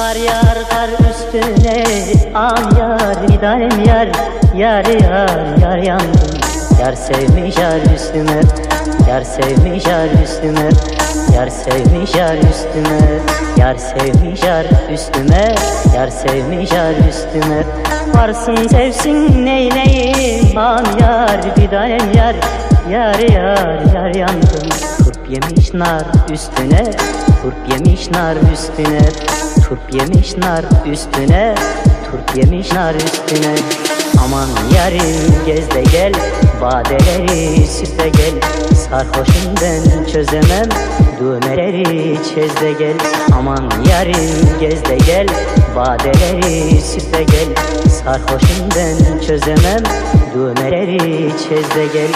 Kar yağar kar üstüne, am yar bir tanem yar. Yar yar yar yandım, yar sevmiş yar üstüme. Yar sevmiş yar üstüme, yar sevmiş yar üstüme. Yar sevmiş yar üstüme, yar sevmiş yar üstüme. Varsın sevsin neyleyim, am yar bir tanem yar. Yar yar yar yandım, turp yemiş nar üstüne. Turp yemiş nar üstüne, turp yemiş nar üstüne, turp yemiş nar üstüne. Aman yarim gez de gel, badeleri süt de gel. Sarhoşum ben çözemem, düğmeleri çöz de gel. Aman yarim gez de gel, badeleri süt de gel. Sarhoşum ben çözemem, düğmeleri çöz de gel.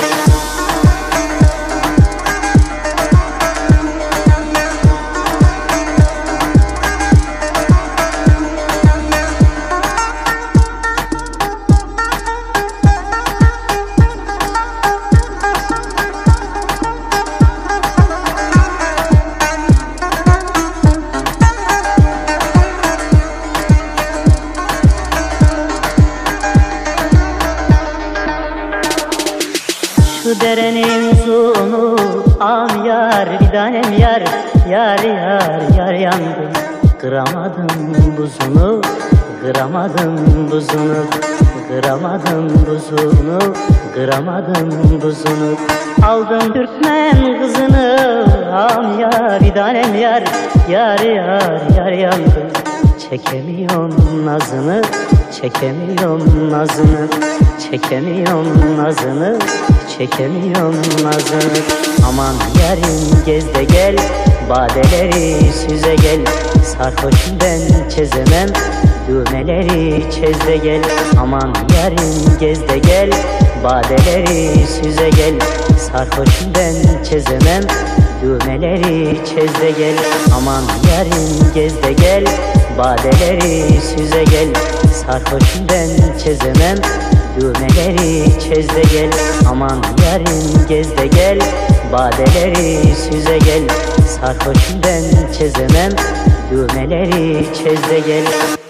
Şu derenin sonu, am yar bir tanem yar. Yar yar yar yandım, kıramadım buzunu. Kıramadım buzunu, kıramadım buzunu, kıramadım buzunu. Aldım Türkmen kızını, am yar bir tanem yar. Yar yar yar yandım, çekemiyorum nazını. Çekemiyorum nazını, çekemiyorum nazını, çekemiyorum nazını. Aman yarim gez de gel, badeleri süze gel. Sarhoşum ben çözemem, düğmeleri çöz de gel. Aman yarim gez de gel, badeleri süze gel. Sarhoşum ben çözemem, düğmeleri çöz de gel. Aman yarim gez de gel, badeleri süze gel. Sarhoşum ben çözemem, düğmeleri çöz de gel. Aman yarim gez de gel, badeleri süze gel. Sarhoşum ben çözemem, düğmeleri çöz de gel.